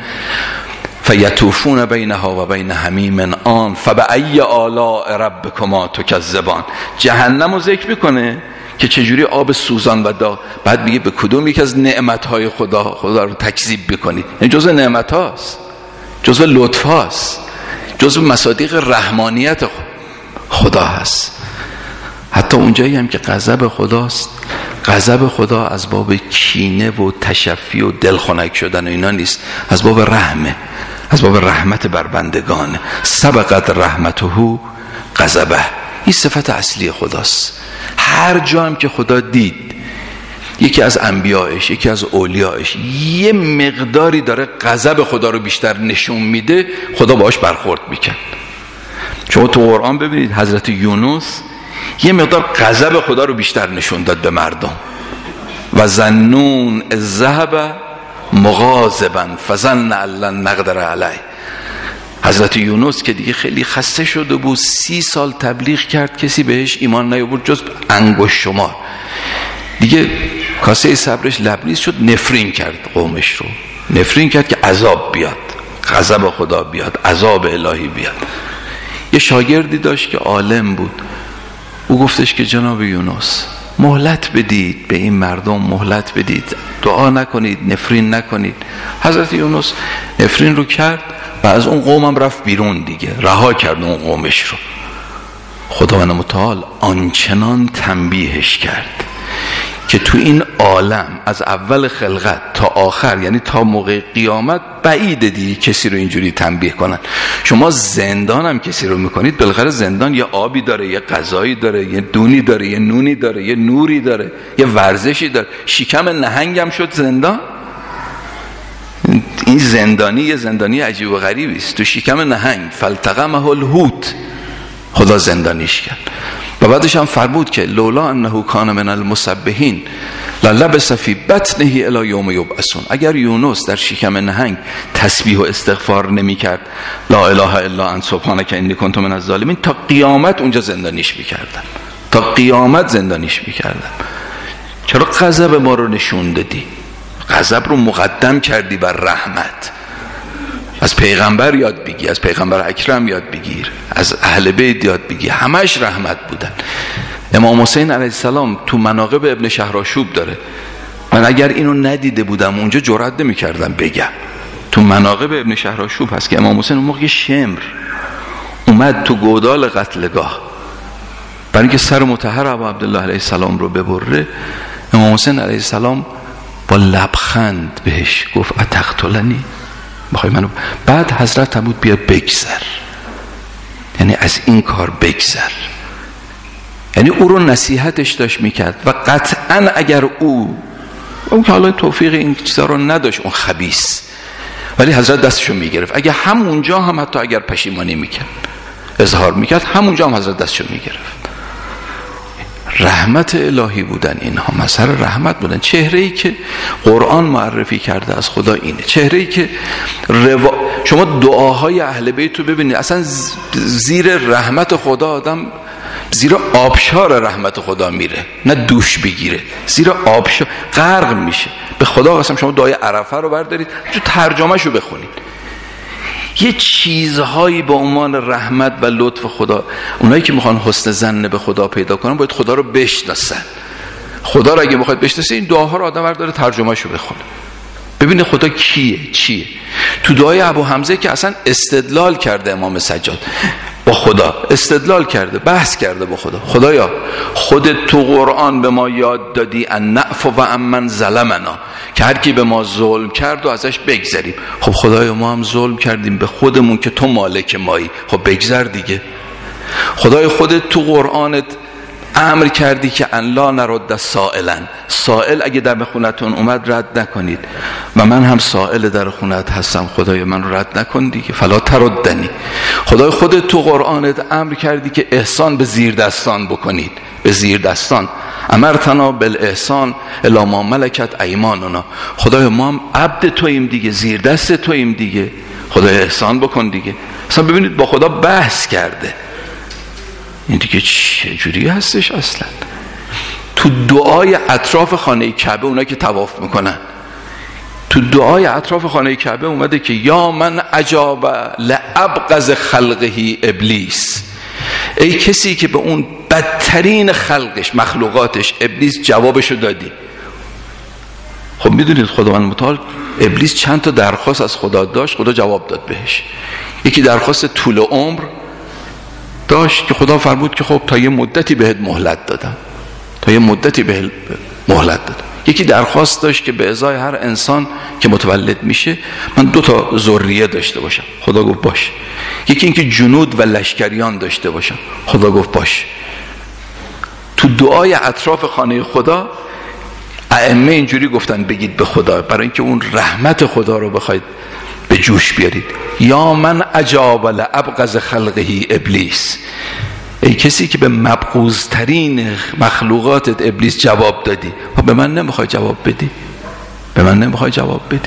فیطوفون بینها و بین حمیم آن فبأی آلاء ربکما تکذبان. جهنم رو ذکر میکنه که چجوری آب سوزان و داغ، بعد میگه به کدوم یک از نعمتهای خدا رو تکذیب بکنید. این جزء نعمت هاست، جزء لطف هاست، جزء مصادیق رحمانیت خدا هست. حتی اونجایی هم که غضب خداست، غضب خدا از باب کینه و تشفی و دلخنک شدن و اینا نیست، از باب رحمه، از باب رحمت بر بندگانه. سبقت رحمته غضبه. این صفت اصلی خداست. هر جا هم که خدا دید یکی از انبیایش، یکی از اولیایش یه مقداری داره غضب خدا رو بیشتر نشون میده، خدا باهاش برخورد میکنه. شما تو قرآن ببینید حضرت یونس یه مقدار غضب خدا رو بیشتر نشون داد به مردم. و ظنون اذ ذهب مغاضبا فظن ان لن نقدر علیه. حضرت یونس که دیگه خیلی خسته شده بود، 30 سال تبلیغ کرد، کسی بهش ایمان نیاورد جز انگشت شمار. دیگه کاسه صبرش لبریز شد، نفرین کرد قومش رو، نفرین کرد که عذاب بیاد، غضب خدا بیاد، عذاب الهی بیاد. یه شاگردی داشت که عالم بود، او گفتش که جناب یونس مهلت بدید به این مردم، مهلت بدید، دعا نکنید، نفرین نکنید. حضرت یونس نفرین رو کرد و از اون قومم رفت بیرون دیگه، رها کرد اون قومش رو. خداوند متعال آنچنان تنبیهش کرد که تو این عالم از اول خلقت تا آخر، یعنی تا موقع قیامت، بعیده دیگه کسی رو اینجوری تنبیه کنن. شما زندان هم کسی رو میکنید، بالاخره زندان یه آبی داره، یه غذایی داره، یه دونی داره، یه نونی داره، یه نوری داره، یه ورزشی داره. شکم نهنگ هم شد زندان. این زندانی یه زندانی عجیب و غریبی است. تو شکم نهنگ فالتقمه الحوت، خدا زندانیش کرد. و بعدش هم فرمود که لولا انه کان من المسبحین للبث فی بطنه الی یوم یبعثون. اگر یونس در شکم نهنگ تسبیح و استغفار نمی‌کرد، لا اله الا انت سبحانک انی کنت من الظالمین، تا قیامت اونجا زندانیش می‌کردن، تا قیامت زندانیش می‌کردن. چرا غضب ما رو نشون دادی؟ غضب رو مقدم کردی بر رحمت. از پیغمبر یاد بگی، از پیغمبر اکرم یاد بگیر، از اهل بیت یاد بگی، همش رحمت بودن. امام حسین علیه السلام تو مناقب ابن شهرآشوب داره. من اگر اینو ندیده بودم اونجا جرئت نمی‌کردم بگم. تو مناقب ابن شهرآشوب هست که امام حسین اون موقع شمر اومد تو گودال قتلگاه برای اینکه سر مطهر ابو عبدالله علیه السلام رو ببره. امام حسین علیه السلام با لبخند بهش گفت اتقتلنی، بخوای منو؟ بعد حضرت بود بیا بگذر، یعنی از این کار بگذر. یعنی او رو نصیحتش داشت میکرد. و قطعا اگر اون که حالا توفیق این چیزا رو نداشت، اون خبیث، ولی حضرت دستشو میگرفت. اگر همونجا هم حتی اگر پشیمانی میکرد، اظهار میکرد، همونجا هم حضرت دستشو میگرفت. رحمت الهی بودن، اینها مظهر رحمت بودن. چهره‌ای که قرآن معرفی کرده از خدا اینه، چهره‌ای که شما دعاهای اهل بیت رو ببینید، اصلا زیر رحمت خدا آدم زیر آبشار رحمت خدا میره، نه دوش بگیره، زیر آبشار غرق میشه. به خدا قسم شما دعای عرفه رو بردارید تو ترجمه‌شو بخونید، یه چیزهایی به عنوان رحمت و لطف خدا، اونایی که میخوان حسن ظن به خدا پیدا کنن باید خدا رو بشناسن. خدا رو اگه میخواد بشناسه این دعاها رو آدم برداره ترجمه‌شو بخونه، ببینه خدا کیه چیه. تو دعای ابو حمزه که اصلا استدلال کرده امام سجاد با خدا، استدلال کرده، بحث کرده با خدا. خدایا خودت تو قرآن به ما یاد دادی ان نعفو و امن ظلمنا، که هر کی به ما ظلم کرد و ازش بگذریم. خب خدایا ما هم ظلم کردیم به خودمون که تو مالک مایی، خب بگذر دیگه. خدای خودت تو قرآنت امر کردی که ان لا نرد سائلا، سائل اگه در خونتون اومد رد نکنید، و من هم سائل در خونت هستم، خدای من رو رد نکن دیگه، فلا تردنی. خدای خودت تو قرآنت امر کردی که احسان به زیر دستان بکنید، به زیر دستان، امرتنا بالاحسان الی ما ملکت ایماننا. خدای ما هم عبد توییم دیگه، زیر دست توییم دیگه، خدای احسان بکن دیگه. اصلا ببینید با خدا بحث کرده. این دیگه چه جوری هستش اصلا؟ تو دعای اطراف خانه کعبه، اونا که طواف میکنن، تو دعای اطراف خانه کعبه اومده که یا من اجاب لابغض خلقه ابلیس، ای کسی که به اون بدترین خلقش، مخلوقاتش، ابلیس جوابشو دادی. خب میدونید خداوند متعال ابلیس چند تا درخواست از خدا داشت، خدا جواب داد بهش. یکی درخواست طول عمر داشت که خدا فرمود که خب تا یه مدتی بهت مهلت دادم، تا یه مدتی بهت مهلت دادم. یکی درخواست داشت که به ازای هر انسان که متولد میشه من 2 ذریه داشته باشم، خدا گفت باش. یکی اینکه جنود و لشکریان داشته باشم، خدا گفت باش. تو دعای اطراف خانه خدا ائمه اینجوری گفتن بگید به خدا، برای اینکه اون رحمت خدا رو بخواید به جوش بیارید. یا من اجاب لابغض خلقه ابلیس، ای کسی که به مبغوض ترین مخلوقاتت ابلیس جواب دادی، و به من نمیخوای جواب بدی، به من نمیخوای جواب بدی.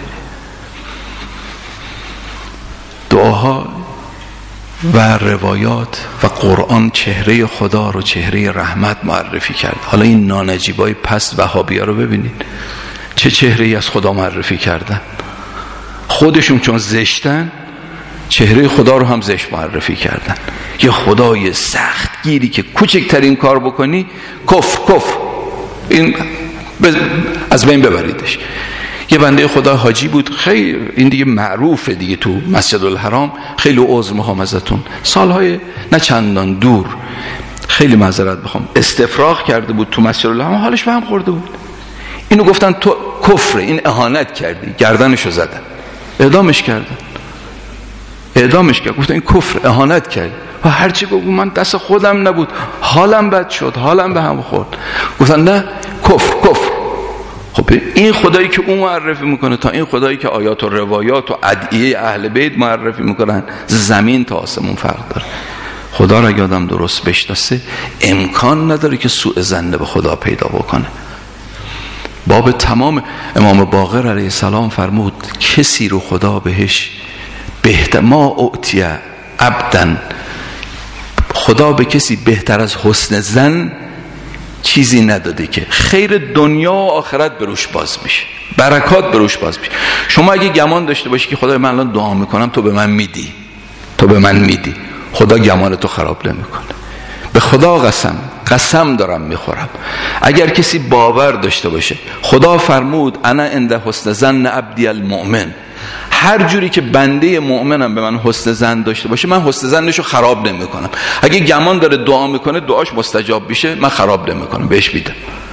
دعاها و روایات و قرآن چهره خدا رو چهره رحمت معرفی کرد. حالا این نانجیبای پست وهابی‌ها رو ببینید چه چهره‌ای از خدا معرفی کردن. خودشون چون زشتن چهره خدا رو هم زشت معرفی کردن. یه خدای سختگیری که کوچکترین کار بکنی کفر، این از بین ببریدش. یه بنده خدا حاجی بود، خیلی این دیگه معروفه دیگه تو مسجد الحرام، خیلی عذر میخوام ازتون، سالهای نه چندان دور، خیلی معذرت بخوام، استفراغ کرده بود تو مسجد الحرام، حالش به هم خورده بود. اینو گفتن تو کفر، این اهانت کردی، گردنشو زدن، اعدامش کردن، گفتن این کفر، اهانت کردی. و هرچی گفت من دست خودم نبود، حالم بد شد، حالم به هم خورد. گفتن نه کفر. خب این خدایی که اون معرفی میکنه تا این خدایی که آیات و روایات و ادعیه اهل بیت معرفی میکنن زمین تا آسمون فرق داره. خدا را اگه آدم درست بشناسه امکان نداره که سوء ظن به خدا پیدا بکنه. باب تمام امام باقر علیه السلام فرمود کسی رو خدا بهش بهتر ما اعطی عبدن، خدا به کسی بهتر از حسن ظن چیزی نداده که خیر دنیا و آخرت بروش باز میشه، برکات بروش باز میشه. شما اگه گمان داشته باشی که خدای من الان دعا میکنم تو به من میدی، خدا گمان تو خراب نمیکنه. به خدا قسم دارم میخورم. اگر کسی باور داشته باشه خدا فرمود انا عند حسن ظن عبدی المؤمن، هر جوری که بنده مؤمنم به من حسن ظن داشته باشه من حسن ظنشو خراب نمیکنم. اگه گمان داره دعا میکنه دعاش مستجاب بشه من خراب نمیکنم، بهش میدم.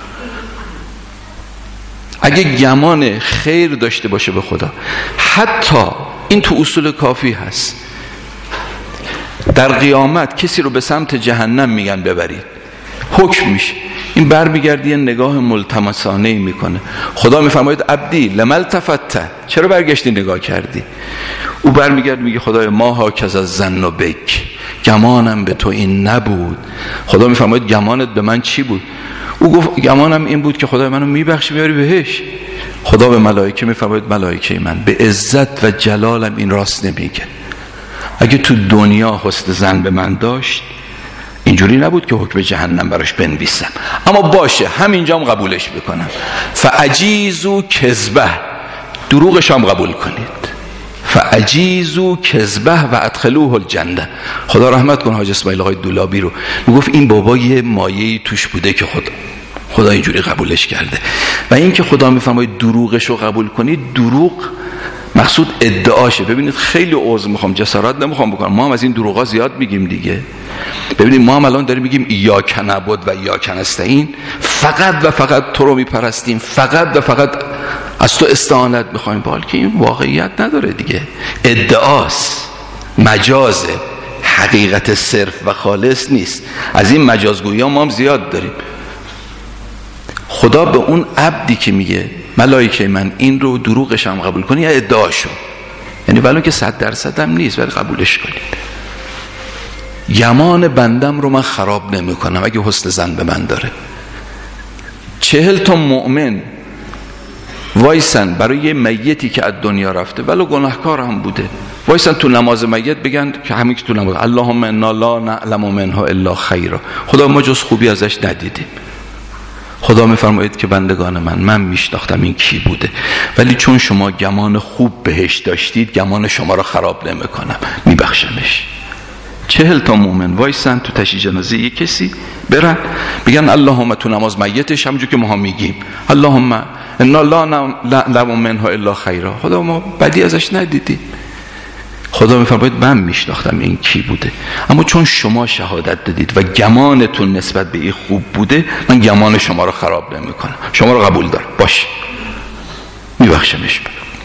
اگه گمان خیر داشته باشه به خدا، حتی این تو اصول کافی هست، در قیامت کسی رو به سمت جهنم میگن ببرید، حکم میشه، این برمیگردی یه نگاه ملتمسانه میکنه. خدا میفرماید عبدی لم التفت، چرا برگشتی نگاه کردی؟ او برمیگرد میگه خدای ما ها کز از ظن و بک، گمانم به تو این نبود. خدا میفرماید گمانت به من چی بود؟ او گفت گمانم این بود که خدا منو میبخشی میاری بهش. خدا به ملائکه میفرماید ملائکه من به عزت و جلالم این راست نمیگه. اگه تو دنیا حسن ظن به من داشت اینجوری نبود که حکم جهنم براش بنویسم، اما باشه همینجام قبولش بکنم. فاجیزوا کذبه، دروغش هم قبول کنید. فاجیزوا کذبه و ادخلوه الجنه. خدا رحمت کنه حاج اسماعیل آقای دولابی رو، میگفت این بابا یه مایه‌ای توش بوده که خدا اینجوری قبولش کرده. و این که خدا میفرماید دروغش رو قبول کنید، دروغ مقصود ادعاشه. ببینید خیلی عذر میخوام، جسارت نمیخوام بکنم، ما هم از این دروغا زیاد میگیم دیگه. ببینید ما هم الان داریم میگیم ایاک نعبد و ایاک نستعین، فقط و فقط تو رو میپرستیم، فقط و فقط از تو استعانت میخوایم، بلکه این واقعیت نداره دیگه، ادعاست، مجازه، حقیقت صرف و خالص نیست. از این مجازگویی ها ما هم زیاد داریم. خدا به اون عبدی که میگه ملائکه من این رو دروغش هم قبول کنی یا ادعاشو، یعنی ولو که 100% هم نیست ولی قبولش کنید، گمان بندم رو من خراب نمی کنم اگه حسن ظن به من داره. 40 تا مؤمن وایسن برای یه میتی که از دنیا رفته ولو گناهکار هم بوده، وایسن تو نماز میت بگن که همین که تو نماز اللهم انا لا نعلم منها الا خیرا، خدا ما جز خوبی ازش ندیدیم. خدا میفرماید که بندگان من میشناختم این کی بوده، ولی چون شما گمان خوب بهش داشتید گمان شما رو خراب نمیکنم، میبخشمش. 40 تا مومن وایسن تو تشییع جنازه یک کسی برن بگن اللهم، تو نماز میتش همونجور که ما میگیم اللهم انا لا نعلم منها الا خیرا، خدا ما بدی ازش ندیدیم. خدا میفرماید من میشناختم این کی بوده، اما چون شما شهادت دادید و گمانتون نسبت به این خوب بوده، من گمان شما رو خراب نمیکنم، شما رو قبول دارم، باشه میبخشمش.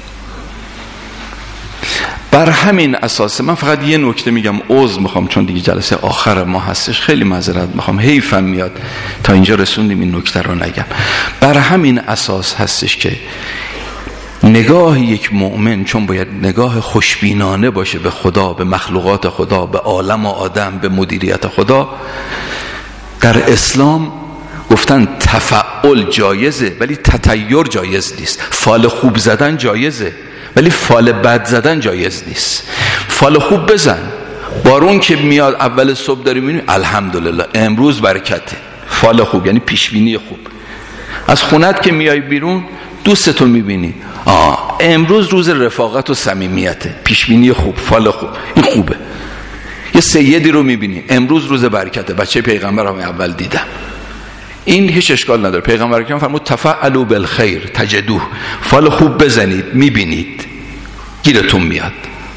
بر همین اساس من فقط یه نکته میگم، عذر میخوام چون دیگه جلسه آخر ما هستش، خیلی معذرت میخوام، حیفم میاد تا اینجا رسوندیم این نکته رو نگم. بر همین اساس هستش که نگاه یک مؤمن چون باید نگاه خوشبینانه باشه به خدا، به مخلوقات خدا، به عالم و آدم، به مدیریت خدا. در اسلام گفتن تفعل جایزه ولی تطیر جایز نیست. فال خوب زدن جایزه ولی فال بد زدن جایز نیست. فال خوب بزن، بارون که میاد اول صبح داری میبینی الحمدلله امروز برکته، فال خوب یعنی پیشبینی خوب. از خونت که میای بیرون دوستتو میبینی، امروز روز رفاقت و صمیمیته، پیشبینی خوب، فال خوب، این خوبه. یه سیدی رو میبینی امروز روز برکته، بچه پیغمبر هم اول دیدم، این هیچ اشکال نداره. پیغمبر اکرم فرمود تفعلوا بالخیر تجدوه، فال خوب بزنید میبینید، گیرتون میاد.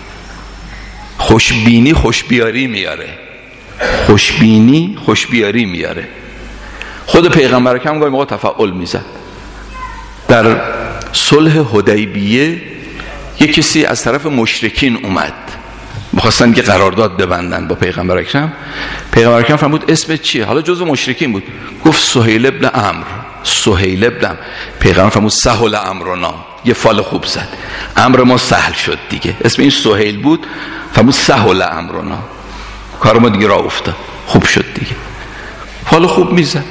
خوشبینی خوشبیاری میاره، خوشبینی خوشبیاری میاره. خود پیغمبر اکرم گاهی موقع تفعل میزد. در صلح حدیبیه یک کسی از طرف مشرکین اومد، می‌خواستن که قرارداد ببندن با پیغمبر اکرم. پیغمبر اکرم فرمود اسمت چیه؟ حالا جزو مشرکین بود، گفت سهیل ابن عمرو. سهیل ابن، پیغمبر فرمود سهل امرنا، یه فال خوب زد، امر ما سهل شد دیگه. اسم این سهیل بود، فرمود سهل امرنا، کار ما دیگه راه افتاد، خوب شد دیگه، فال خوب میزد.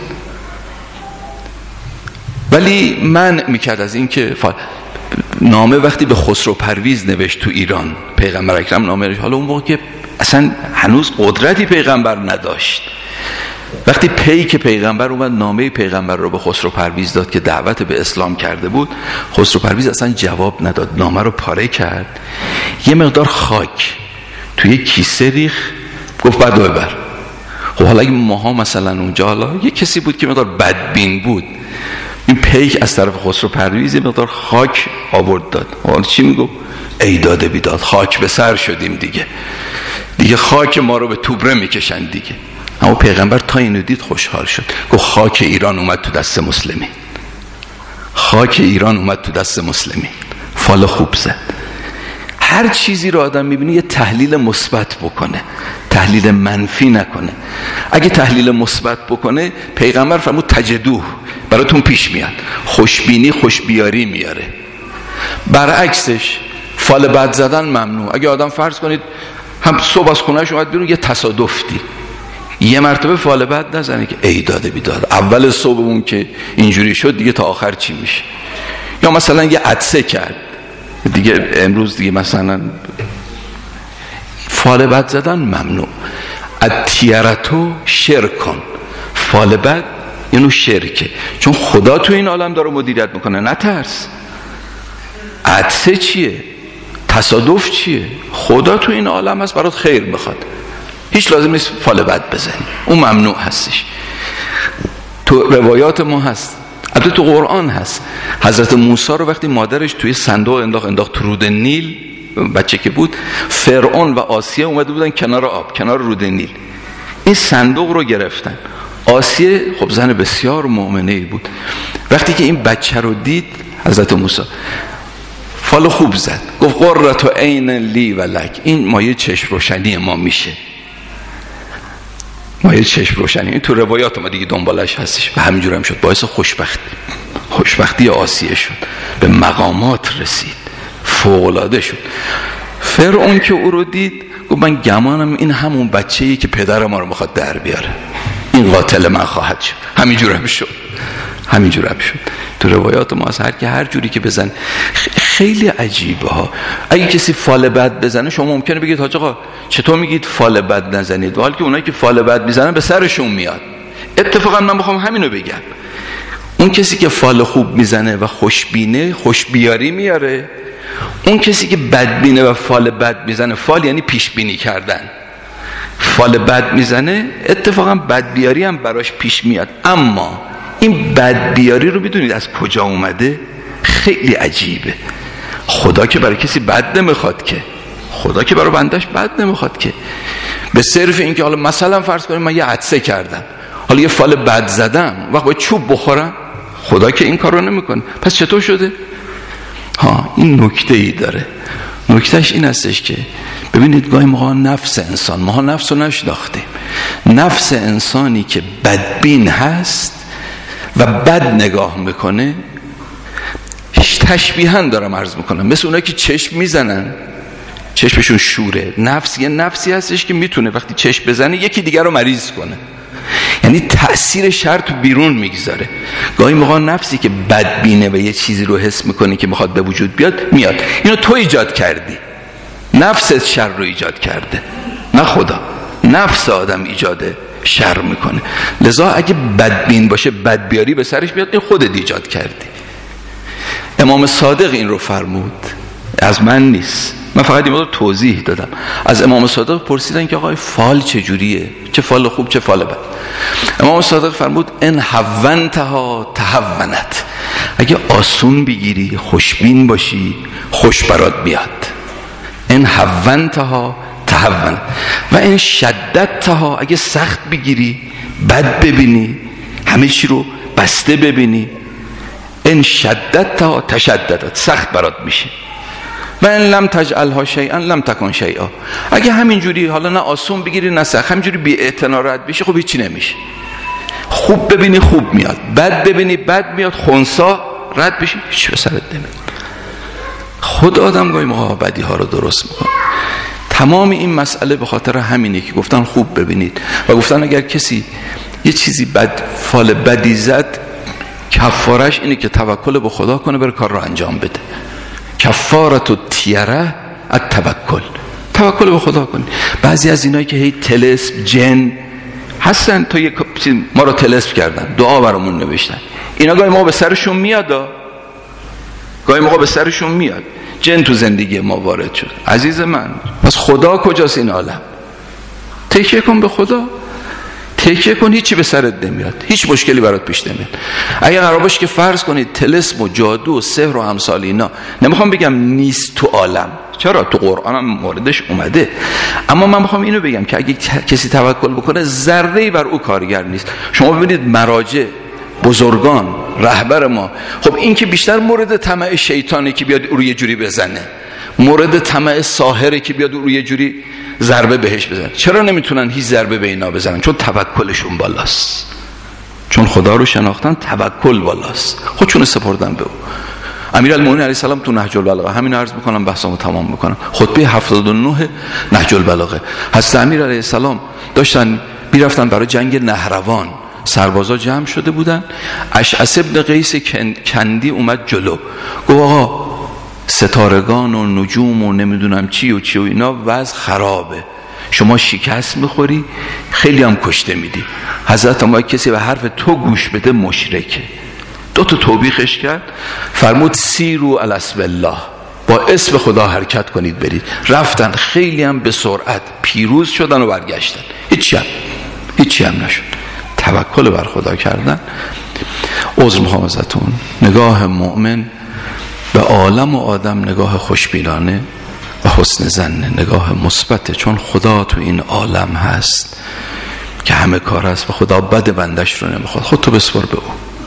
ولی منع میکرد از این که نامه وقتی به خسرو پرویز نوشت تو ایران، پیغمبر اکرم نامه نوشت، حالا اون موقع که اصلا هنوز قدرتی پیغمبر نداشت، وقتی پیک پیغمبر اومد نامه پیغمبر رو به خسرو پرویز داد که دعوت به اسلام کرده بود، خسرو پرویز اصلا جواب نداد، نامه رو پاره کرد، یه مقدار خاک توی کیسه ریخ، گفت بعد ببر. خب حالا اگه ماها مثلا اونجا، حالا یه کسی بود که مقدار بدبین بود، این پیک از طرف خسرو پرویز یه مقدار خاک آورد داد. حالا چی میگو؟ ای داده بیداد، خاک به سر شدیم دیگه خاک ما رو به توبره میکشن دیگه. اما پیغمبر تا اینو دید خوشحال شد، گفت خاک ایران اومد تو دست مسلمین، خاک ایران اومد تو دست مسلمین، فال خوب زد. هر چیزی رو آدم میبینه یه تحلیل مثبت بکنه، تحلیل منفی نکنه. اگه تحلیل مثبت بکنه، پیغمبر فرمود تجدوه، براتون پیش میاد، خوشبینی خوشبیاری میاره. برعکسش فال بد زدن ممنوع. اگه آدم فرض کنید هم صبح از خونهش اومد بیرون، یه تصادف دید، یه مرتبه فال بد نزنه که ای داده بیداد، اول صبحمون که اینجوری شد دیگه تا آخر چی میشه. یا مثلا یه عطسه کرد دیگه امروز دیگه مثلا فال بد زدن ممنوع. الطیرتو شرکن، فال بد اینو شرکه، چون خدا تو این عالم داره مدیریت میکنه، نترس. عطسه چیه؟ تصادف چیه؟ خدا تو این عالم هست برات خیر میخواد، هیچ لازم نیست فال بد بزنی، اون ممنوع هستش. تو روایات ما هست، البته تو قرآن هست، حضرت موسی رو وقتی مادرش توی صندوق انداخت تو رود نیل، بچه که بود، فرعون و آسیه اومده بودن کنار آب، کنار رود نیل، این صندوق رو گرفتن. آسیه خب زن بسیار مؤمنه بود، وقتی که این بچه رو دید حضرت موسی فال خوب زد، گفت قرة عین لی و لک، این مایه چشم روشنی ما میشه، مایه چشم روشنی. این تو روایات ما دیگه دنبالش هستش و همینجور هم شد، باعث خوشبختی آسیه شد، به مقامات رسید، فوق‌العاده شد. فرعون که او رو دید گفت من گمانم این همون بچه‌ای که پدر ما رو میخواد در بیاره، این قاتل من خواهد شد. همینجور هم شد. تو روایات ما از هر جوری که بزن. خیلی عجیبه ها. اگه کسی فال بد بزنه شما ممکنه بگید حاج آقا چطور میگید فال بد نزنید، حالی که اونایی که فال بد میزنن به سرشون میاد. اتفاقا من میخوام همینو بگم، اون کسی که فال خوب میزنه و خوشبینه خوشبیاری میاره، اون کسی که بدبینه و فال بد میزنه، فال یعنی پیشبینی کردن، فال بد میزنه اتفاقا بدبیاری هم براش پیش میاد. اما این بدبیاری رو میدونید از کجا اومده؟ خیلی عجیبه. خدا که برای کسی بد نمیخواد که، خدا که برای بندش بد نمیخواد که. به صرف این که حالا مثلا فرض کنیم من یه عطسه کردم، حالا یه فال بد زدم، وقت باید چوب بخورم، خدا که این کار رو نمیکنه. پس چطور شده؟ این نکته ای داره. نکتهش این هستش که ببینید گاهی موقع نفس انسان، ما نفس رو نشناختیم، نفس انسانی که بدبین هست و بد نگاه میکنه، تشبیهاً دارم عرض میکنم، مثل اونایی که چشم میزنن چشمشون شوره. نفس یه نفسی هستش که میتونه وقتی چشم بزنه یکی دیگر رو مریض کنه، یعنی تأثیر شر تو بیرون میگذاره. گاهی موقع نفسی که بدبینه و یه چیزی رو حس میکنه که میخواد به وجود بیاد، میاد. اینو تو ایجاد کردی، نفست شر رو ایجاد کرده، نه خدا. نفس آدم ایجاد شر میکنه. لذا اگه بدبین باشه بدبیاری به سرش بیاد، این خودت ایجاد کردی. امام صادق این رو فرمود، از من نیست، من فقط این رو توضیح دادم. از امام صادق پرسیدن که آقای فال چجوریه، چه فال خوب چه فال بد. امام صادق فرمود ان هونتها تهونت، اگه آسون بگیری خوشبین باشی خوش برات بیاد. ان هونتها تهونت و ان شددتها، اگه سخت بگیری بد ببینی همه چی رو بسته ببینی، ان شددتها تشددت، سخت برات میشه. و ان لم تجعلها شیئا لم تکن شیئا، اگه همینجوری حالا نه آسون بگیری نه سخت، همینجوری بی اعتنا رد بشی، خب هیچی نمیشه. خوب ببینی خوب میاد، بد ببینی بد میاد، خنثی رد بشی هیچ به سرت نمیاد. خود آدم گاهی موقع بدی ها رو درست میکنه. تمام این مسئله به خاطر همینه که گفتن خوب ببینید و گفتن اگر کسی یه چیزی بد فال بدی زد، کفارش اینه که توکل به خدا کنه، بره کار رو انجام بده. کفارت الطیره التوکل، توکل به خدا کنی. بعضی از اینایی که هی طلسم جن هستن، تا یک ما رو طلسم کردن، دعا برامون نوشتن، اینا گاهی موقع به سرشون میاد، گاهی موقع به سرشون میاد. جن تو زندگی ما وارد شد. عزیز من، پس خدا کجاست این عالم؟ تکیه کن به خدا، تکیه کن، هیچی به سرت نمیاد، هیچ مشکلی برات پیش نمیاد. اگه قرار باشه که فرض کنید طلسم و جادو و سحر و امثال اینا، نمیخوام بگم نیست تو عالم، چرا تو قرآن هم موردش اومده، اما من میخوام اینو بگم که اگه کسی توکل بکنه ذره‌ای بر او کارگر نیست. شما ببینید مراجع، بزرگان، رهبر ما، خب این که بیشتر مورد طمع شیطانه که بیاد روی جوری بزنه، مورد طمع ساحره که بیاد روی جوری ضربه بهش بزنه. چرا نمیتونن هیچ ضربه به اینا بزنن؟ چون توکلشون بالاست، چون خدا رو شناختن، توکل بالاست، خودشون سپردن به او. امیرالمومنین علیه السلام تو نهج البلاغه، همین عرض میکنم بحثمو تمام میکنم، خطبه 79 نهج البلاغه. حضرت امیر علیه السلام داشتن میرفتن برای جنگ نهروان، سربازا جمع شده بودن. اشعث ابن قیس کندی اومد جلو، گفت آقا ستارگان و نجوم و نمیدونم چی و چی و اینا وضع خرابه، شما شکست میخوری، خیلی هم کشته میدی. حضرت ما کسی به حرف تو گوش بده مشرکه. دو تا توبیخش کرد، فرمود سیرو علی اسم الله، با اسم خدا حرکت کنید برید. رفتن، خیلی هم به سرعت پیروز شدن و برگشتن، هیچی هم نشد. توکل بر خدا کردن. عذر میخوام ازتون، نگاه مؤمن به عالم و آدم نگاه خوشبینانه و حسن ظن، نگاه مثبته، چون خدا تو این عالم هست که همه کار است و خدا بد بندش رو نمیخواد. خودتو بسپار به او.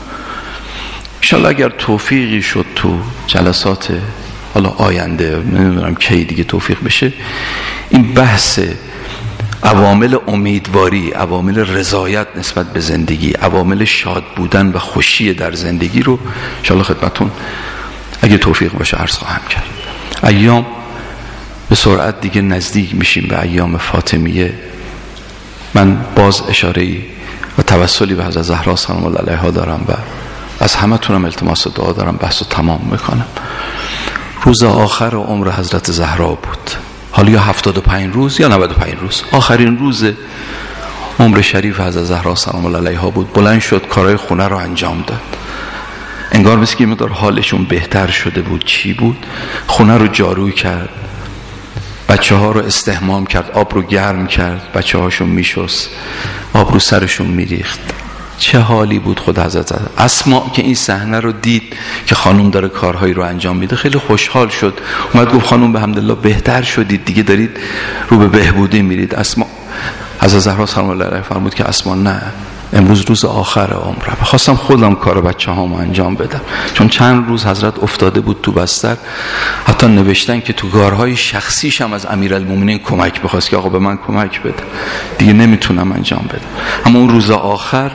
انشالله اگر توفیقی شد تو جلسات حالا آینده، نمیدونم کی دیگه توفیق بشه، این بحث عوامل امیدواری، عوامل رضایت نسبت به زندگی، عوامل شاد بودن و خوشی در زندگی رو انشالله خدمتون اگه توفیق باشه عرض خواهم کرد. ایام به سرعت دیگه نزدیک میشیم به ایام فاطمیه. من باز اشاره‌ای و توسلی به حضرت زهرا سلام الله علیها دارم و از همه تونم التماس دعا دارم، بحثو تمام میکنم. روز آخر عمر حضرت زهرا بود، حالا یا 75 روز یا 95 روز، آخرین روز عمر شریف حضرت زهرا سلام الله علیها بود. بلند شد، کارهای خونه رو انجام داد، انگار مثل که مقدار حالشون بهتر شده بود. چی بود؟ خونه رو جارو کرد، بچه ها رو استحمام کرد، آب رو گرم کرد، بچه هاشون میشست، آب رو سرشون میریخت. چه حالی بود خود حضرت زهرا. اسما که این صحنه رو دید که خانم داره کارهایی رو انجام میده، خیلی خوشحال شد، اومد گفت خانم به حمدالله بهتر شدید دیگه، دارید رو به بهبودی میرید. اسما حضرت زهرا سلام الله علیها فرمود که اسما نه، امروز روز آخر عمرم، خواستم خودم کار بچه هامو انجام بدم، چون چند روز حضرت افتاده بود تو بستر، حتی نوشتن که تو کارهای شخصیش هم از امیرالمومنین کمک بخواست که آقا به من کمک بده، دیگه نمیتونم انجام بدم. اما اون روز آخر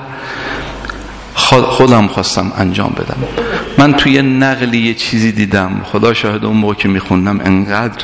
خودم خواستم انجام بدم. من توی نقلی یه چیزی دیدم، خدا شاهد، اون موقع که میخوندم انقدر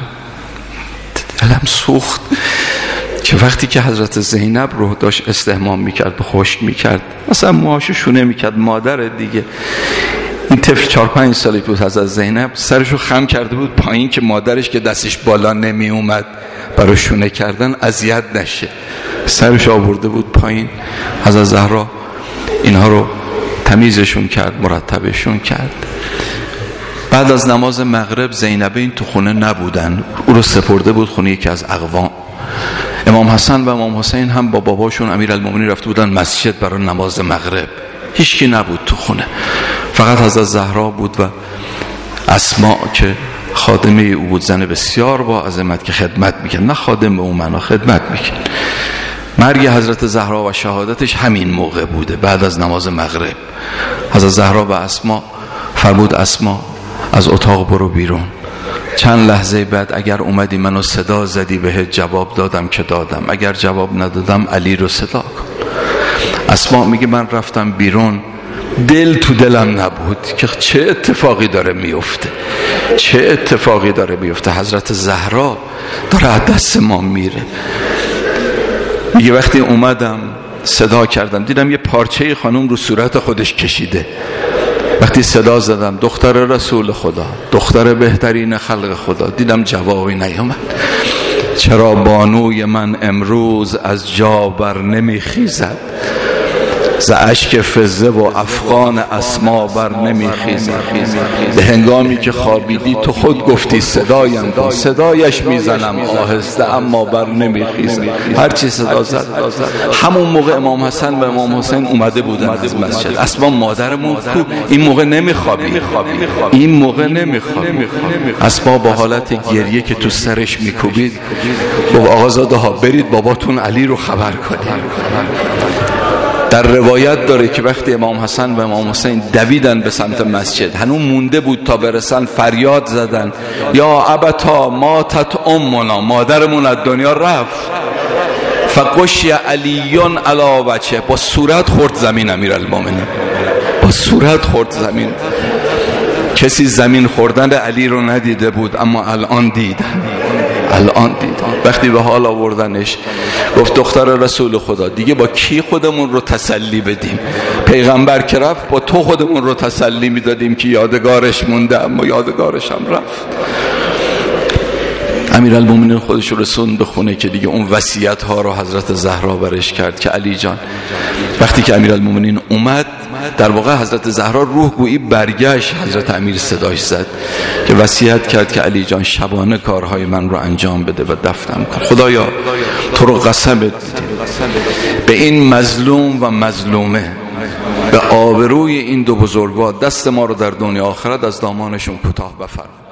دلم سوخت که وقتی که حضرت زینب رو داشت استحمام میکرد، به خشک میکرد، مثلا موهاشو شونه میکرد، مادر دیگه، این طفل 4-5 سالی بود، حضرت زینب سرشو خم کرده بود پایین که مادرش که دستش بالا نمی اومد برای شونه کردن اذیت نشه، سرش آورده بود پایین. حضرت زهرا اینها رو تمیزشون کرد، مرتبشون کرد. بعد از نماز مغرب زینبین تو خونه نبودن، او رو سپرده بود خونه یکی از اقوام. امام حسن و امام حسین هم با باباشون امیرالمومنین رفته بودن مسجد برای نماز مغرب، هیچکی نبود تو خونه، فقط حضرت زهرا بود و اسماء که خادمه او بود، زن بسیار با عظمت که خدمت میکرد، نه خادم به اون معنا، خدمت میکرد. مرگ حضرت زهرا و شهادتش همین موقع بوده، بعد از نماز مغرب. حضرت زهرا به اسماء فرمود اسماء از اتاق برو بیرون، چند لحظه بعد اگر اومدی منو صدا زدی بهت جواب دادم که دادم، اگر جواب ندادم علی رو صدا کن. اسماء میگه من رفتم بیرون، دل تو دلم نبود که چه اتفاقی داره میفته، چه اتفاقی داره میفته، حضرت زهرا داره از دست ما میره. میگه وقتی اومدم صدا کردم، دیدم یه پارچه خانم رو صورت خودش کشیده، وقتی صدا زدم دختر رسول خدا، دختر بهترین خلق خدا، دیدم جوابی نیامد. چرا بانوی من امروز از جا بر نمیخیزد، ز اشک فضه و افغان اسما بر نمیخیزد. به هنگامی که خوابیدی تو خود گفتی صدایم کن، صدایش میزنم آهسته اما بر نمیخیزد. هرچی صدا زد، همون موقع امام حسن و امام حسین اومده بودن از مسجد. اسما مادرمون کو، این موقع نمیخوابی، این موقع نمیخوابی. اسما با حالت گریه که تو سرش میکوبید گفت آقازاده ها برید باباتون علی رو خبر کنید. در روایت داره که وقتی امام حسن و امام حسین دویدن به سمت مسجد، هنوز مونده بود تا برسن، فریاد زدن یا ابتا ماتت امنا، مادرمون از دنیا رفت. فقشی علیون علی وجهه، با صورت خورد زمین امیرالمومنین، با صورت خورد زمین. کسی زمین خوردن علی رو ندیده بود، اما الان دید. وقتی به حال آوردنش گفت دختر رسول خدا دیگه با کی خودمون رو تسلی بدیم؟ پیغمبر که رفت با تو خودمون رو تسلی میدادیم که یادگارش مونده، اما یادگارش هم رفت. امیرالمومنین خودش رو رسون به خونه که دیگه اون وصیت ها رو حضرت زهرا برش کرد که علی جان. وقتی که امیرالمومنین اومد، در واقع حضرت زهرا روح گویی برگشت، حضرت امیر صداش زد که وصیت کرد که علی جان شبانه کارهای من رو انجام بده و دفنم کن. خدایا تو رو قسمت به این مظلوم و مظلومه، به آبروی این دو بزرگوار، دست ما رو در دنیا آخرت از دامانشون کوتاه بفرما.